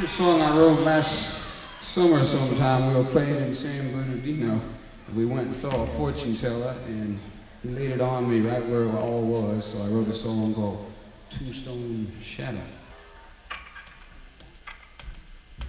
This song I wrote last summer sometime. We were playing in San Bernardino. We went and saw a fortune teller, and he laid it on me right where it all was. So I wrote a song called Tombstone Shadow.